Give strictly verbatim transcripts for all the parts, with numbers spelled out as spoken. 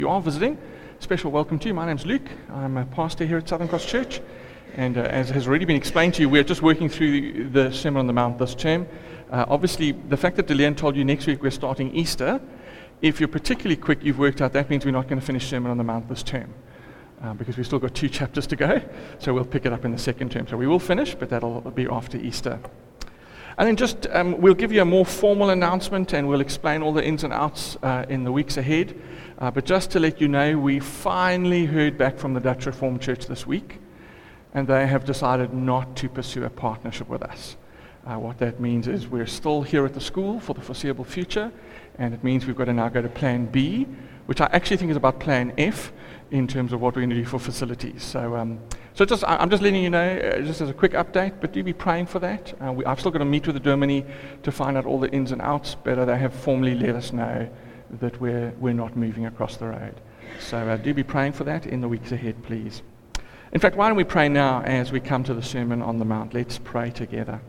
you are visiting, special welcome to you. My name's Luke. I'm a pastor here at Southern Cross Church, and uh, as has already been explained to you, we're just working through the Sermon on the Mount this term. Uh, obviously, the fact that Deleanne told you next week we're starting Easter, if you're particularly quick, you've worked out that means we're not going to finish Sermon on the Mount this term, uh, because we've still got two chapters to go, so we'll pick it up in the second term. So we will finish, but that'll be after Easter. And then just, um, we'll give you a more formal announcement and we'll explain all the ins and outs uh, in the weeks ahead. Uh, but just to let you know, we finally heard back from the Dutch Reformed Church this week, and they have decided not to pursue a partnership with us. Uh, what that means is we're still here at the school for the foreseeable future, and it means we've got to now go to Plan B, which I actually think is about Plan F in terms of what we're going to do for facilities. So um, so just I'm just letting you know, uh, just as a quick update, but do be praying for that. Uh, we, I've still got to meet with the Germany to find out all the ins and outs, but uh, they have formally let us know that we're we're not moving across the road. So uh, do be praying for that in the weeks ahead, please. In fact, why don't we pray now as we come to the Sermon on the Mount? Let's pray together.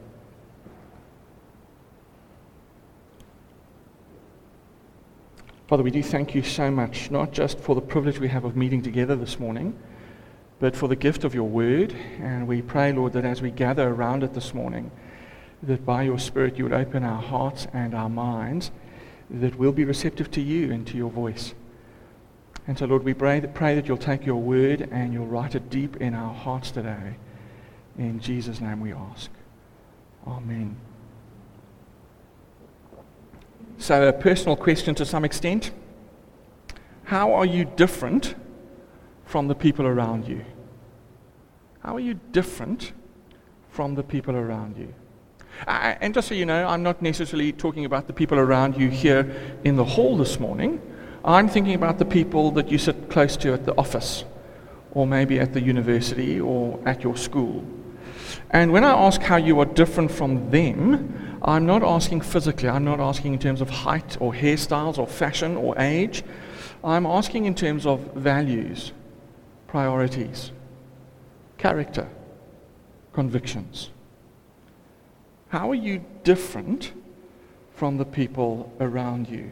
Father, we do thank you so much, not just for the privilege we have of meeting together this morning, but for the gift of your word. And we pray, Lord, that as we gather around it this morning, that by your Spirit you would open our hearts and our minds, that we'll be receptive to you and to your voice. And so, Lord, we pray that, pray that you'll take your word and you'll write it deep in our hearts today. In Jesus' name we ask. Amen. So a personal question to some extent. How are you different from the people around you? How are you different from the people around you? Uh, and just so you know, I'm not necessarily talking about the people around you here in the hall this morning. I'm thinking about the people that you sit close to at the office, or maybe at the university, or at your school. And when I ask how you are different from them, I'm not asking physically. I'm not asking in terms of height or hairstyles or fashion or age. I'm asking in terms of values, priorities, character, convictions. How are you different from the people around you?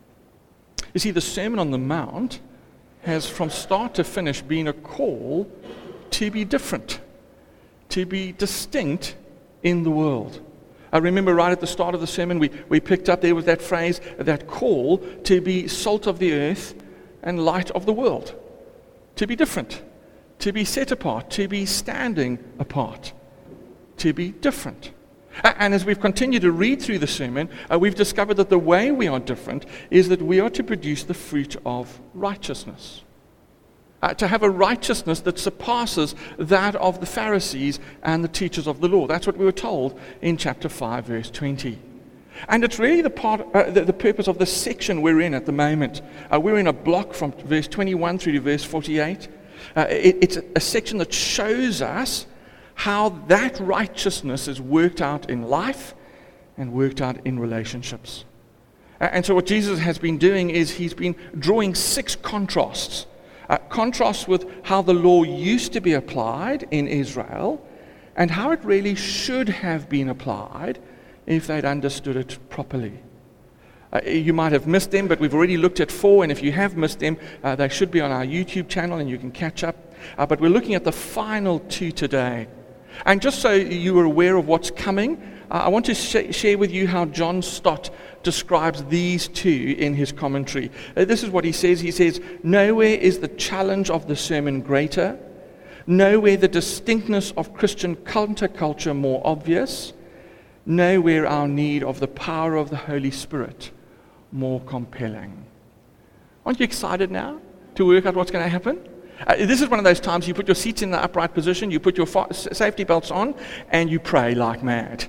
You see, the Sermon on the Mount has from start to finish been a call to be different, to be distinct in the world. I remember right at the start of the sermon, we, we picked up there was that phrase, that call to be salt of the earth and light of the world. To be different, to be set apart, to be standing apart, to be different. And as we've continued to read through the sermon, uh, we've discovered that the way we are different is that we are to produce the fruit of righteousness. Uh, to have a righteousness that surpasses that of the Pharisees and the teachers of the law. That's what we were told in chapter five, verse twenty. And it's really the part, uh, the, the purpose of the section we're in at the moment. Uh, we're in a block from verse twenty-one through to verse forty-eight. Uh, it, it's a, a section that shows us how that righteousness is worked out in life and worked out in relationships. Uh, and so what Jesus has been doing is he's been drawing six contrasts. Uh, contrasts with how the law used to be applied in Israel and how it really should have been applied if they'd understood it properly. Uh, you might have missed them, but we've already looked at four, and if you have missed them, uh, they should be on our YouTube channel and you can catch up. Uh, but we're looking at the final two today. And just so you are aware of what's coming, uh, I want to sh- share with you how John Stott describes these two in his commentary. Uh, this is what he says. He says, "Nowhere is the challenge of the sermon greater. Nowhere the distinctness of Christian counterculture more obvious. Nowhere our need of the power of the Holy Spirit more compelling." Aren't you excited now to work out what's going to happen? Uh, this is one of those times you put your seats in the upright position, you put your fa- safety belts on, and you pray like mad.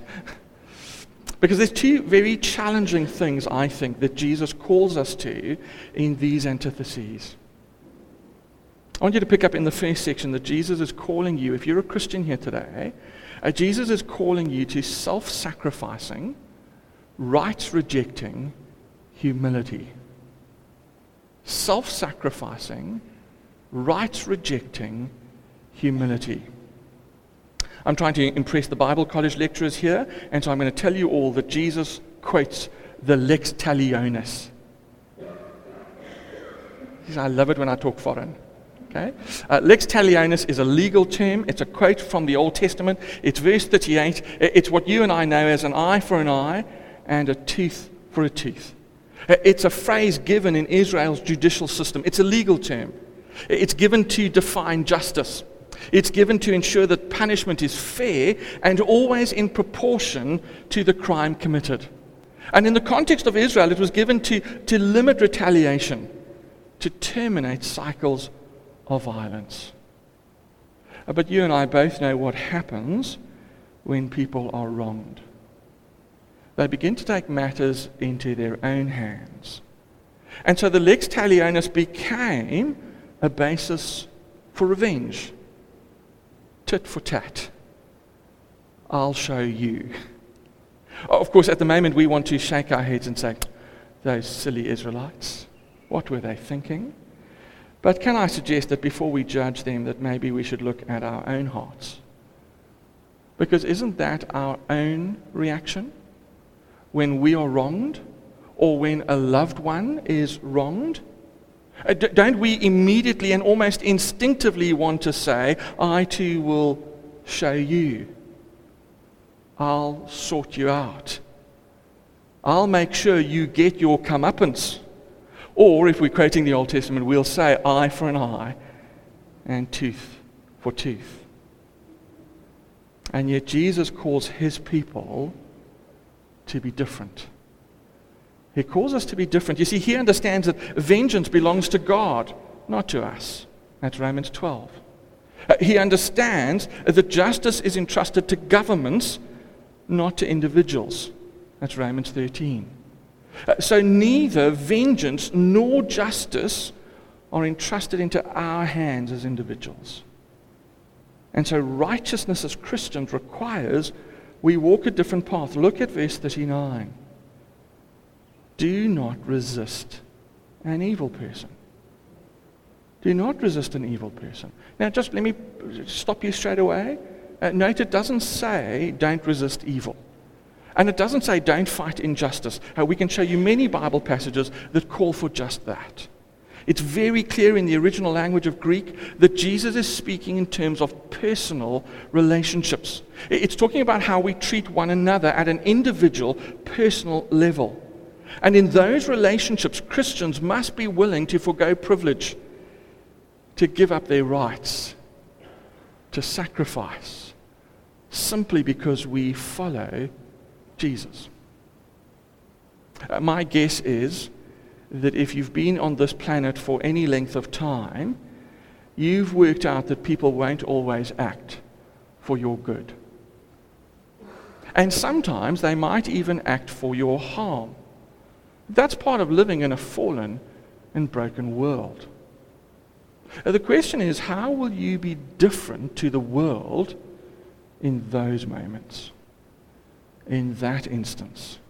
Because there's two very challenging things, I think, that Jesus calls us to in these antitheses. I want you to pick up in the first section that Jesus is calling you, if you're a Christian here today, uh, Jesus is calling you to self-sacrificing, rights-rejecting humility. Self-sacrificing, rights-rejecting humility. I'm trying to impress the Bible college lecturers here, and so I'm going to tell you all that Jesus quotes the lex talionis. I love it when I talk foreign. Okay? Uh, lex talionis is a legal term. It's a quote from the Old Testament. It's verse thirty-eight. It's what you and I know as an eye for an eye and a tooth for a tooth. It's a phrase given in Israel's judicial system. It's a legal term. It's given to define justice. It's given to ensure that punishment is fair and always in proportion to the crime committed. And in the context of Israel, it was given to, to limit retaliation, to terminate cycles of violence. But you and I both know what happens when people are wronged. They begin to take matters into their own hands. And so the lex talionis became a basis for revenge. Tit for tat. I'll show you. Of course, at the moment we want to shake our heads and say, those silly Israelites, what were they thinking? But can I suggest that before we judge them, that maybe we should look at our own hearts? Because isn't that our own reaction? When we are wronged, or when a loved one is wronged, uh, d- don't we immediately and almost instinctively want to say, I too will show you. I'll sort you out. I'll make sure you get your comeuppance. Or, if we're quoting the Old Testament, we'll say, eye for an eye and tooth for tooth. And yet Jesus calls his people to be different. He calls us to be different. You see, he understands that vengeance belongs to God, not to us. That's Romans twelve. Uh, he understands that justice is entrusted to governments, not to individuals. That's Romans thirteen. Uh, so neither vengeance nor justice are entrusted into our hands as individuals. And so righteousness as Christians requires we walk a different path. Look at verse thirty-nine. Do not resist an evil person. Do not resist an evil person. Now, just let me stop you straight away. Uh, note, it doesn't say don't resist evil. And it doesn't say don't fight injustice. Uh, we can show you many Bible passages that call for just that. It's very clear in the original language of Greek that Jesus is speaking in terms of personal relationships. It's talking about how we treat one another at an individual, personal level. And in those relationships, Christians must be willing to forgo privilege, to give up their rights, to sacrifice, simply because we follow Jesus. Uh, my guess is that if you've been on this planet for any length of time, you've worked out that people won't always act for your good. And sometimes they might even act for your harm. That's part of living in a fallen and broken world. Uh, the question is, how will you be different to the world in those moments, in that instance?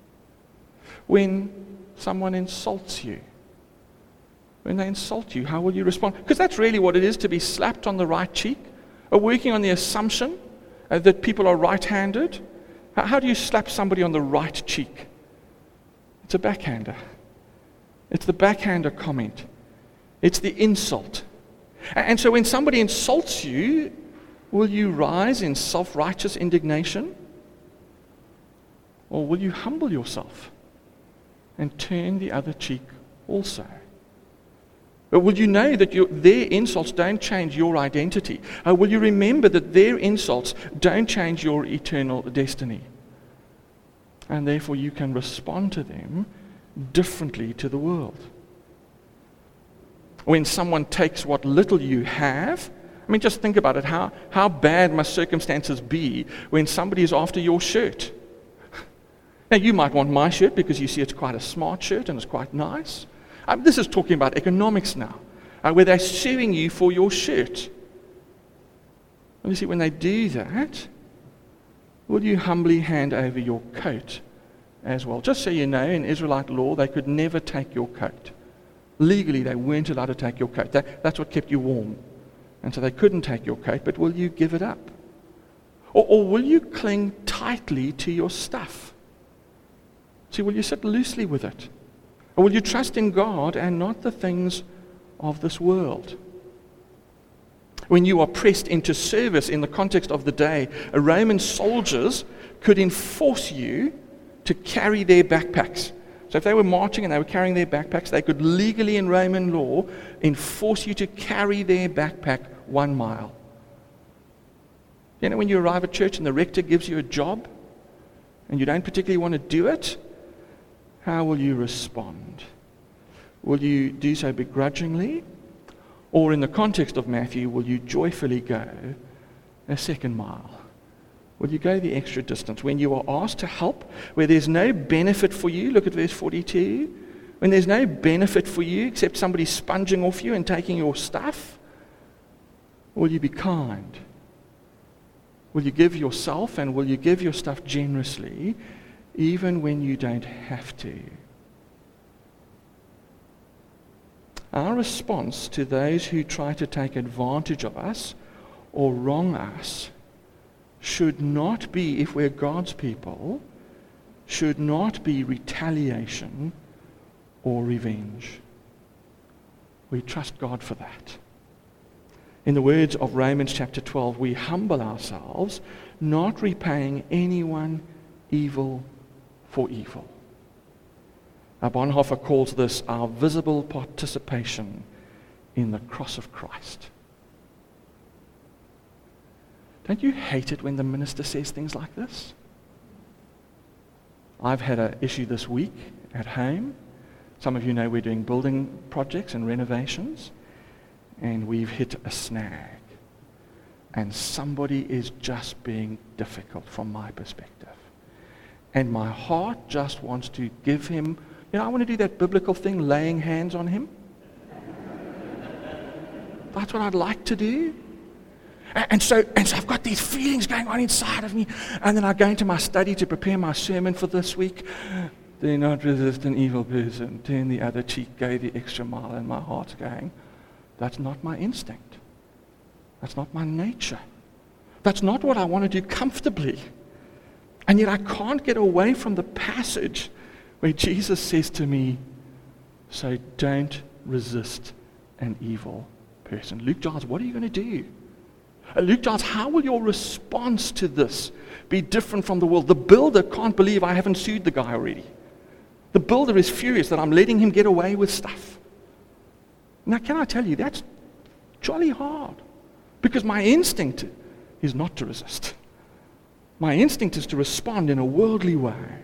When someone insults you, when they insult you, how will you respond? Because that's really what it is to be slapped on the right cheek, or working on the assumption uh, that people are right-handed. How, how do you slap somebody on the right cheek? It's a backhander. It's the backhander comment. It's the insult. And, and so when somebody insults you, will you rise in self-righteous indignation? Or will you humble yourself and turn the other cheek also? But will you know that your, their insults don't change your identity? Or will you remember that their insults don't change your eternal destiny? And therefore you can respond to them differently to the world. When someone takes what little you have, I mean, just think about it. How, how bad must circumstances be when somebody is after your shirt? Now, you might want my shirt because you see it's quite a smart shirt and it's quite nice. Um, this is talking about economics now, uh, where they're suing you for your shirt. And you see, when they do that, will you humbly hand over your coat as well? Just so you know, in Israelite law, they could never take your coat. Legally, they weren't allowed to take your coat. That, that's what kept you warm. And so they couldn't take your coat, but will you give it up? Or, or will you cling tightly to your stuff? See, will you sit loosely with it? Or will you trust in God and not the things of this world. When you are pressed into service in the context of the day, a Roman soldiers could enforce you to carry their backpacks. So if they were marching and they were carrying their backpacks, they could legally in Roman law enforce you to carry their backpack one mile. You know, when you arrive at church and the rector gives you a job and you don't particularly want to do it, how will you respond? Will you do so begrudgingly? Or in the context of Matthew, will you joyfully go a second mile? Will you go the extra distance? When you are asked to help, where there's no benefit for you, look at verse forty-two, when there's no benefit for you except somebody sponging off you and taking your stuff, will you be kind? Will you give yourself and will you give your stuff generously, even when you don't have to? Our response to those who try to take advantage of us or wrong us should not be, if we're God's people, should not be retaliation or revenge. We trust God for that. In the words of Romans chapter twelve, we humble ourselves, not repaying anyone evil for evil. Now, Bonhoeffer calls this our visible participation in the cross of Christ. Don't you hate it when the minister says things like this? I've had an issue this week at home. Some of you know we're doing building projects and renovations, and we've hit a snag. And somebody is just being difficult from my perspective. And my heart just wants to give him, you know, I want to do that biblical thing, laying hands on him. That's what I'd like to do. And so, and so I've got these feelings going on inside of me. And then I go into my study to prepare my sermon for this week. Do not resist an evil person. Turn the other cheek, go the extra mile. And my heart's going, that's not my instinct. That's not my nature. That's not what I want to do comfortably. And yet I can't get away from the passage where Jesus says to me, so don't resist an evil person. Luke Giles, what are you going to do? Uh, Luke Giles, how will your response to this be different from the world? The builder can't believe I haven't sued the guy already. The builder is furious that I'm letting him get away with stuff. Now, can I tell you, that's jolly hard. Because my instinct is not to resist. My instinct is to respond in a worldly way.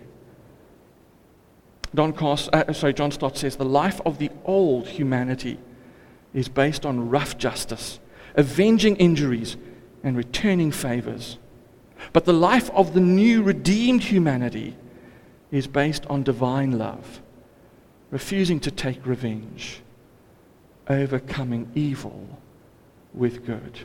Don Cast, uh, sorry, John Stott says, the life of the old humanity is based on rough justice, avenging injuries and returning favors. But the life of the new redeemed humanity is based on divine love, refusing to take revenge, overcoming evil with good.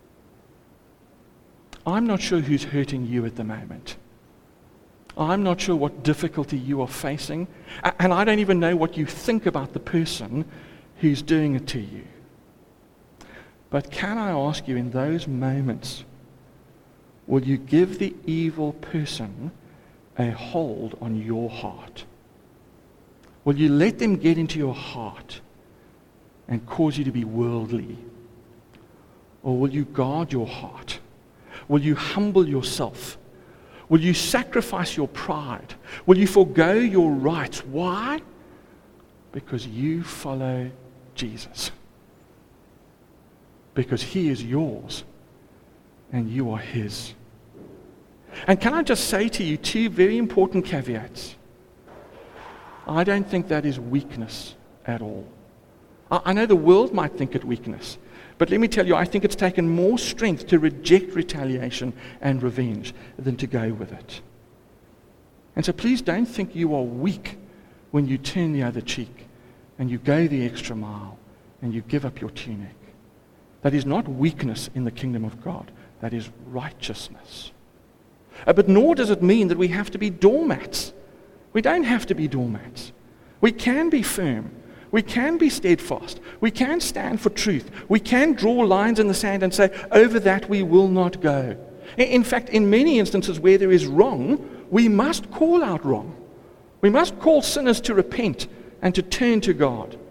I'm not sure who's hurting you at the moment. I'm not sure what difficulty you are facing, and I don't even know what you think about the person who's doing it to you. But can I ask you, in those moments, will you give the evil person a hold on your heart? Will you let them get into your heart and cause you to be worldly? Or will you guard your heart? Will you humble yourself? Will you sacrifice your pride? Will you forego your rights? Why? Because you follow Jesus. Because he is yours and you are his. And can I just say to you two very important caveats? I don't think that is weakness at all. I, I know the world might think it weakness, but let me tell you, I think it's taken more strength to reject retaliation and revenge than to go with it. And so please don't think you are weak when you turn the other cheek and you go the extra mile and you give up your tunic. That is not weakness in the kingdom of God. That is righteousness. Uh, but nor does it mean that we have to be doormats. We don't have to be doormats. We can be firm. We can be steadfast. We can stand for truth. We can draw lines in the sand and say, over that we will not go. In fact, in many instances where there is wrong, we must call out wrong. We must call sinners to repent and to turn to God.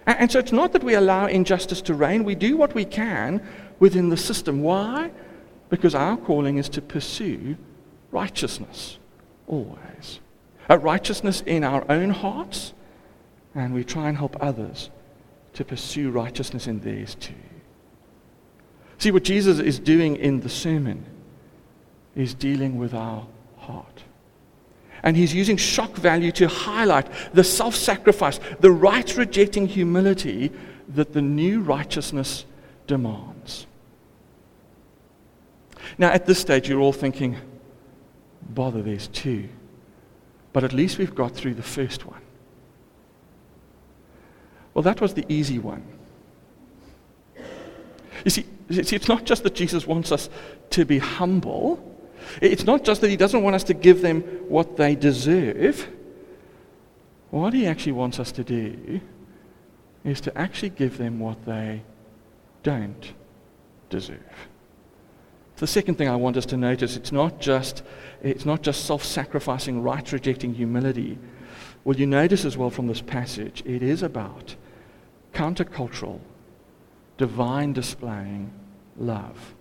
And, and so it's not that we allow injustice to reign. We do what we can within the system. Why? Because our calling is to pursue righteousness, always. A righteousness in our own hearts, and we try and help others to pursue righteousness in theirs too. See, what Jesus is doing in the sermon is dealing with our heart. And he's using shock value to highlight the self-sacrifice, the right-rejecting humility that the new righteousness demands. Now, at this stage, you're all thinking, bother, there's two. But at least we've got through the first one. Well, that was the easy one. You see, see, it's not just that Jesus wants us to be humble. It's not just that he doesn't want us to give them what they deserve. What he actually wants us to do is to actually give them what they don't deserve. The second thing I want us to notice, it's not just it's not just self-sacrificing, right-rejecting humility. Well, you notice as well from this passage, it is about countercultural, divine displaying love.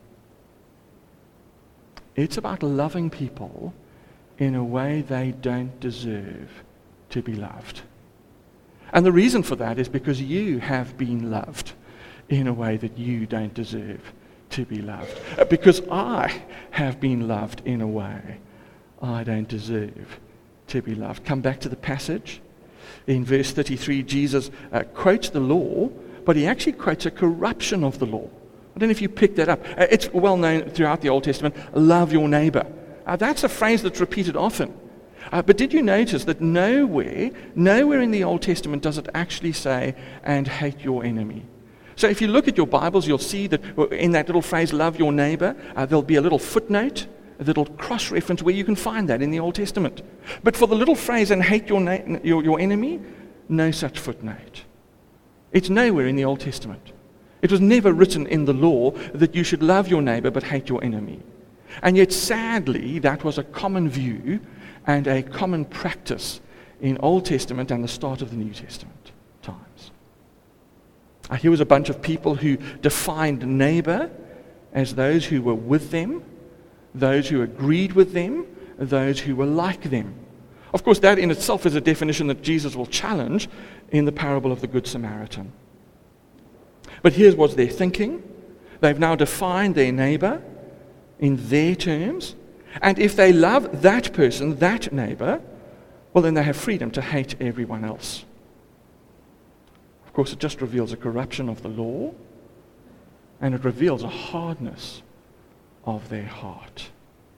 It's about loving people in a way they don't deserve to be loved. And the reason for that is because you have been loved in a way that you don't deserve to be loved. Because I have been loved in a way I don't deserve to be loved. Come back to the passage. In verse thirty-three, Jesus uh, quotes the law, but he actually quotes a corruption of the law. I don't know if you picked that up. Uh, it's well known throughout the Old Testament, love your neighbor. Uh, that's a phrase that's repeated often. Uh, but did you notice that nowhere, nowhere in the Old Testament does it actually say, and hate your enemy? So if you look at your Bibles, you'll see that in that little phrase, love your neighbor, uh, there'll be a little footnote, a little cross-reference where you can find that in the Old Testament. But for the little phrase, and hate your, na- your, your enemy, no such footnote. It's nowhere in the Old Testament. It was never written in the law that you should love your neighbor but hate your enemy. And yet, sadly, that was a common view and a common practice in Old Testament and the start of the New Testament times. Uh, here was a bunch of people who defined neighbor as those who were with them, those who agreed with them, those who were like them. Of course, that in itself is a definition that Jesus will challenge in the parable of the Good Samaritan. But here's what's their thinking. They've now defined their neighbor in their terms, and if they love that person, that neighbor, well, then they have freedom to hate everyone else. Of course, it just reveals a corruption of the law, and it reveals a hardness of their heart.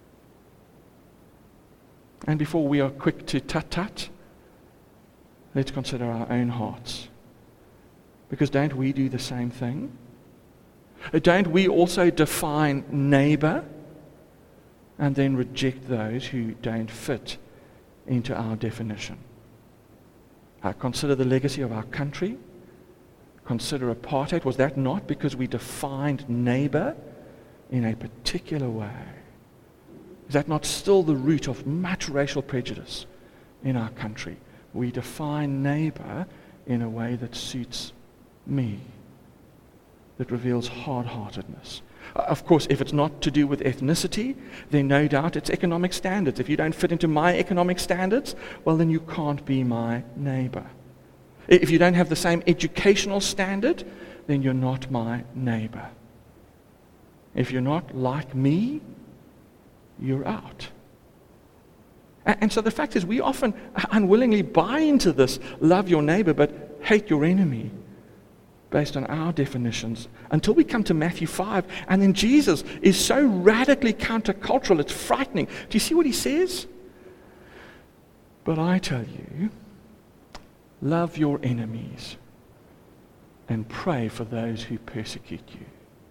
And before we are quick to tut-tut, let's consider our own hearts. Because don't we do the same thing? Don't we also define neighbor and then reject those who don't fit into our definition? Uh, consider the legacy of our country. Consider apartheid. Was that not because we defined neighbor in a particular way? Is that not still the root of much racial prejudice in our country? We define neighbor in a way that suits me, that reveals hard-heartedness. Uh, of course, if it's not to do with ethnicity, then no doubt it's economic standards. If you don't fit into my economic standards, well, then you can't be my neighbor. If you don't have the same educational standard, then you're not my neighbor. If you're not like me, you're out. And, and so the fact is, we often unwillingly buy into this love your neighbor but hate your enemy based on our definitions until we come to Matthew five, and then Jesus is so radically countercultural, it's frightening. Do you see what he says? But I tell you, love your enemies and pray for those who persecute you.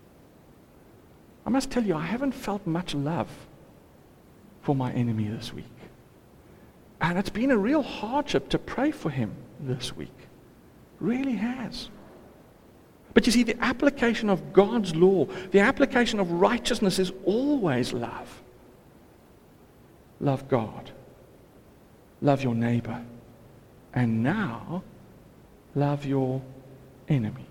I must tell you, I haven't felt much love for my enemy this week. And it's been a real hardship to pray for him this week. Really has. But you see, the application of God's law, the application of righteousness is always love. Love God. Love your neighbor. And now, love your enemy.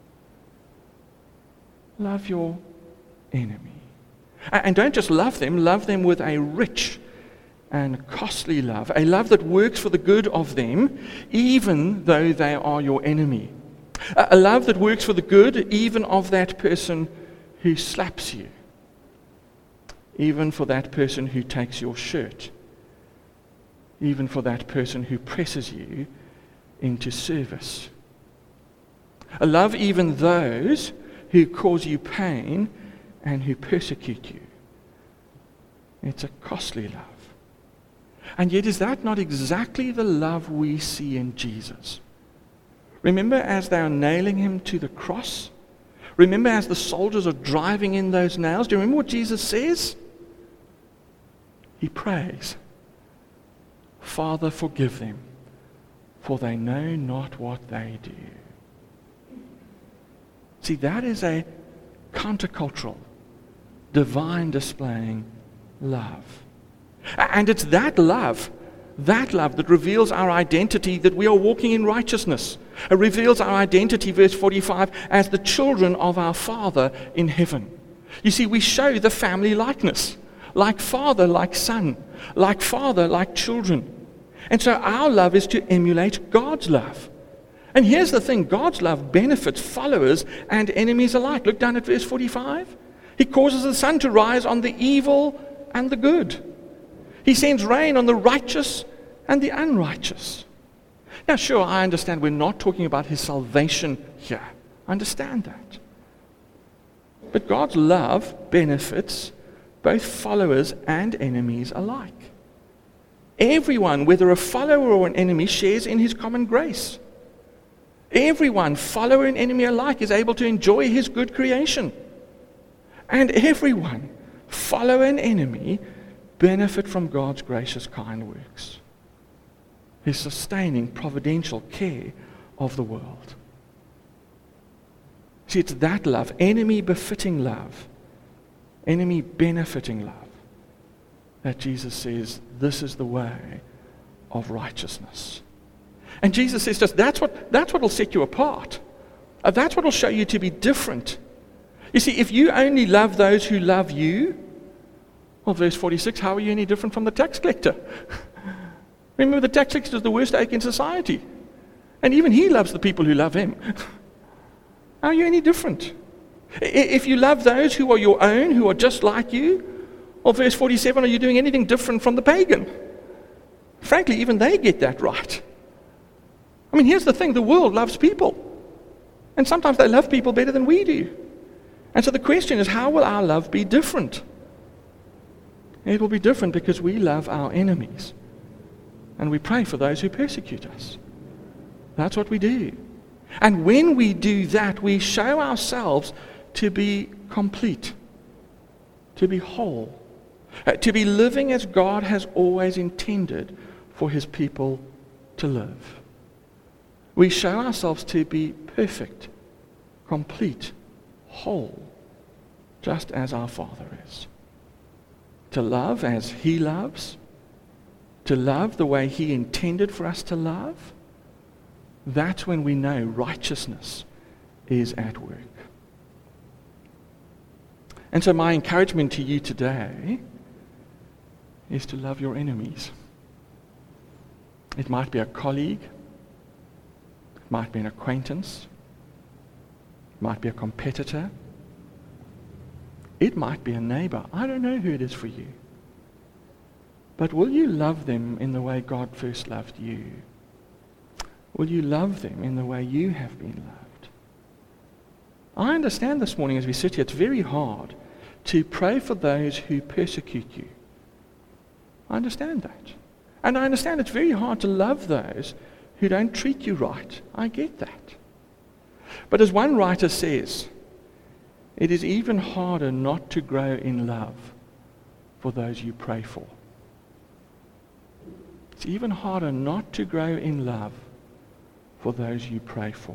Love your enemy. And don't just love them, love them with a rich and costly love, a love that works for the good of them, even though they are your enemy. A love that works for the good even of that person who slaps you, even for that person who takes your shirt, even for that person who presses you into service. A love even those who cause you pain and who persecute you. It's a costly love. And yet, is that not exactly the love we see in Jesus? Remember as they are nailing him to the cross? Remember as the soldiers are driving in those nails? Do you remember what Jesus says? He prays, Father, forgive them, for they know not what they do. See, that is a countercultural, divine displaying love. And it's that love, that love that reveals our identity, that we are walking in righteousness. It reveals our identity, verse forty-five, as the children of our Father in heaven. You see, we show the family likeness, like father, like son, like father, like children. And so our love is to emulate God's love. And here's the thing, God's love benefits followers and enemies alike. Look down at verse forty-five. He causes the sun to rise on the evil and the good. He sends rain on the righteous and the unrighteous. Now, sure, I understand we're not talking about his salvation here. I understand that. But God's love benefits both followers and enemies alike. Everyone, whether a follower or an enemy, shares in his common grace. Everyone, follower and enemy alike, is able to enjoy his good creation. And everyone, follower and enemy, benefit from God's gracious kind works, his sustaining providential care of the world. See, it's that love, enemy-befitting love, enemy-benefiting love, that Jesus says, this is the way of righteousness. And Jesus says to us, that's what, that's what will set you apart. Uh, that's what will show you to be different. You see, if you only love those who love you, well, verse forty-six, how are you any different from the tax collector? Remember, the tax collector is the worst ache in society. And even he loves the people who love him. How are you any different? If you love those who are your own, who are just like you, well, verse forty-seven, are you doing anything different from the pagan? Frankly, even they get that right. I mean, here's the thing, the world loves people. And sometimes they love people better than we do. And so the question is, how will our love be different? It will be different because we love our enemies. And we pray for those who persecute us. That's what we do. And when we do that, we show ourselves to be complete, to be whole, uh, to be living as God has always intended for his people to live. We show ourselves to be perfect, complete, whole, just as our Father is. To love as he loves, to love the way he intended for us to love, that's when we know righteousness is at work. And so my encouragement to you today is to love your enemies. It might be a colleague, it might be an acquaintance, it might be a competitor, it might be a neighbor. I don't know who it is for you. But will you love them in the way God first loved you? Will you love them in the way you have been loved? I understand this morning as we sit here, it's very hard to pray for those who persecute you. I understand that. And I understand it's very hard to love those who don't treat you right. I get that. But as one writer says, it is even harder not to grow in love for those you pray for. It's even harder not to grow in love for those you pray for.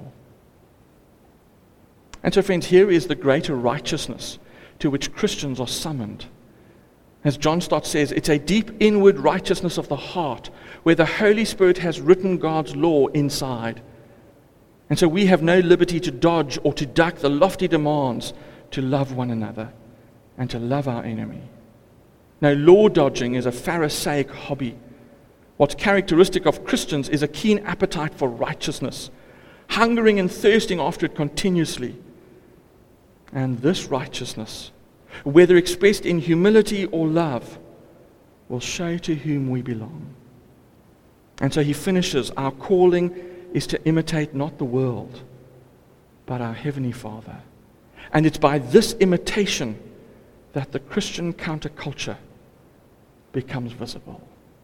And so, friends, here is the greater righteousness to which Christians are summoned. As John Stott says, it's a deep inward righteousness of the heart where the Holy Spirit has written God's law inside. And so we have no liberty to dodge or to duck the lofty demands to love one another and to love our enemy. No, law dodging is a Pharisaic hobby. What's characteristic of Christians is a keen appetite for righteousness, hungering and thirsting after it continuously. And this righteousness, whether expressed in humility or love, will show to whom we belong. And so he finishes, our calling is to imitate not the world, but our Heavenly Father. And it's by this imitation that the Christian counterculture becomes visible.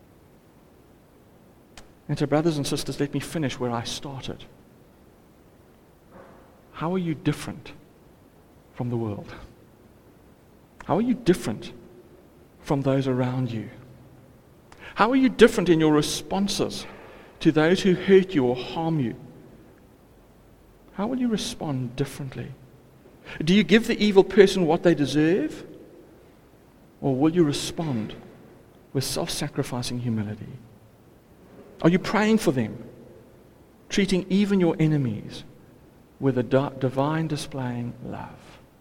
And so, brothers and sisters, let me finish where I started. How are you different from the world? How are you different from those around you? How are you different in your responses to those who hurt you or harm you? How will you respond differently? Do you give the evil person what they deserve? Or will you respond with self-sacrificing humility? Are you praying for them, treating even your enemies with a di- divine displaying love?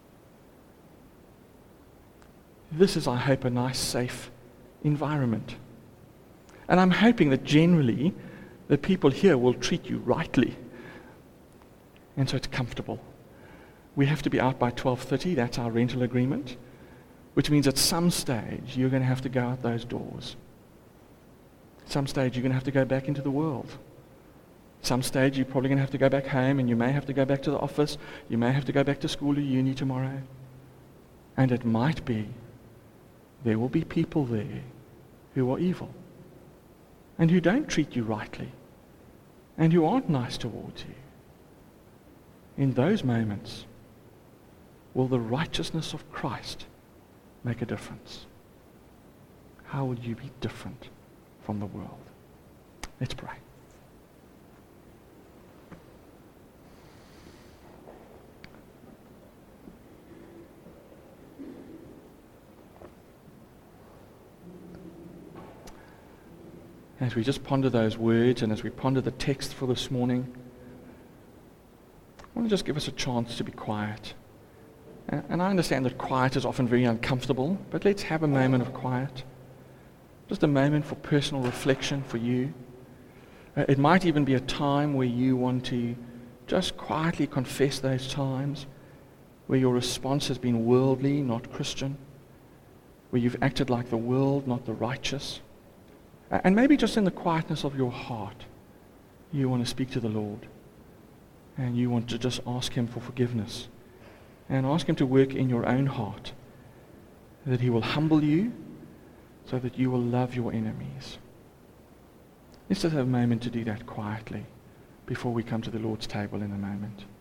This is, I hope, a nice, safe environment. And I'm hoping that generally the people here will treat you rightly. And so it's comfortable. We have to be out by twelve thirty, that's our rental agreement, which means at some stage you're going to have to go out those doors. At some stage you're going to have to go back into the world. At some stage you're probably going to have to go back home, and you may have to go back to the office, you may have to go back to school or uni tomorrow. And it might be there will be people there who are evil and who don't treat you rightly and who aren't nice towards you. In those moments, will the righteousness of Christ make a difference? How will you be different from the world? Let's pray. As we just ponder those words and as we ponder the text for this morning, I want to just give us a chance to be quiet. And I understand that quiet is often very uncomfortable, but let's have a moment of quiet. Just a moment for personal reflection for you. Uh, it might even be a time where you want to just quietly confess those times where your response has been worldly, not Christian, where you've acted like the world, not the righteous. Uh, and maybe just in the quietness of your heart, you want to speak to the Lord. And you want to just ask Him for forgiveness. And ask Him to work in your own heart, that He will humble you so that you will love your enemies. Let's just have a moment to do that quietly before we come to the Lord's table in a moment.